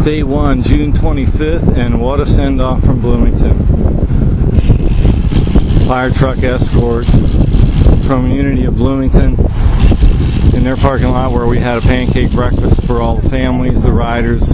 Day 1, June 25th, and what a send-off from Bloomington. Fire truck escort from Unity of Bloomington in their parking lot, where we had a pancake breakfast for all the families, the riders,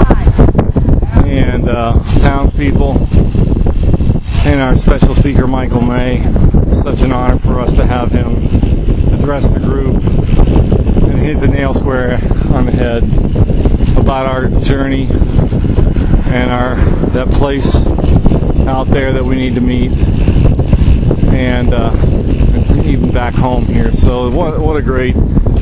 and townspeople, and our special speaker Michael May. Such an honor for us to have him address the group and hit the nail square on the head about our journey and that place out there that we need to meet, and it's even back home here. So what a great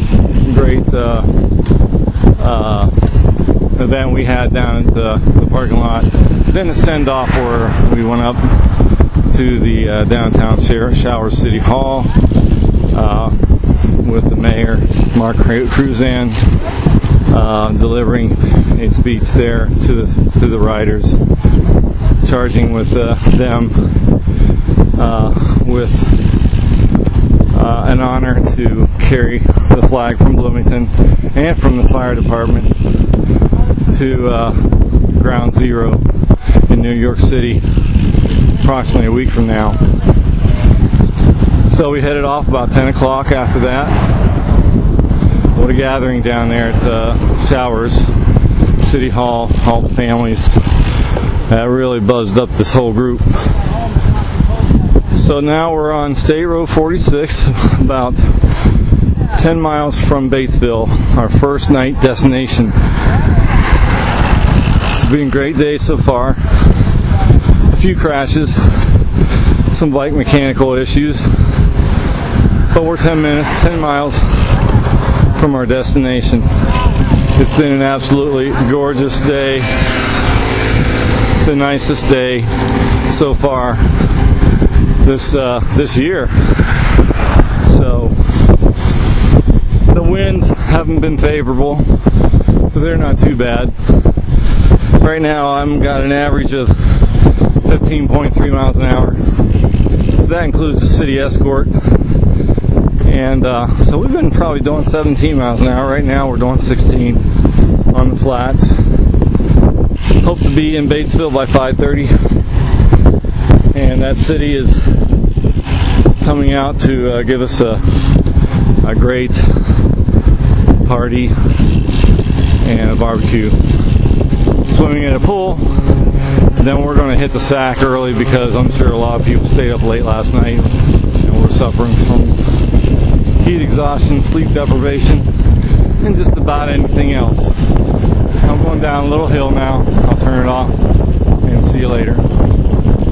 event we had down at the parking lot. Then the send-off, where we went up to the downtown Showers City Hall with the mayor, Mark Cruzan, delivering a speech there to the riders, charging with them with an honor to carry the flag from Bloomington and from the fire department to Ground Zero in New York City approximately a week from now. So we headed off about 10 o'clock after that. What a gathering down there at Showers City Hall, all the families. That really buzzed up this whole group. So now we're on State Road 46, about 10 miles from Batesville, our first night destination. It's been a great day so far. A few crashes, some bike mechanical issues, but we're 10 miles from our destination. It's been an absolutely gorgeous day, the nicest day so far this year. So the winds haven't been favorable, but they're not too bad. Right now I've got an average of 15.3 miles an hour. That includes the city escort. And so we've been probably doing 17 miles an hour. Right now we're doing 16 on the flats. Hope to be in Batesville by 5:30. And that city is coming out to give us a great party and a barbecue. Swimming in a pool. And then we're going to hit the sack early, because I'm sure a lot of people stayed up late last night and we're suffering from heat exhaustion, sleep deprivation, and just about anything else. I'm going down a little hill now. I'll turn it off and see you later.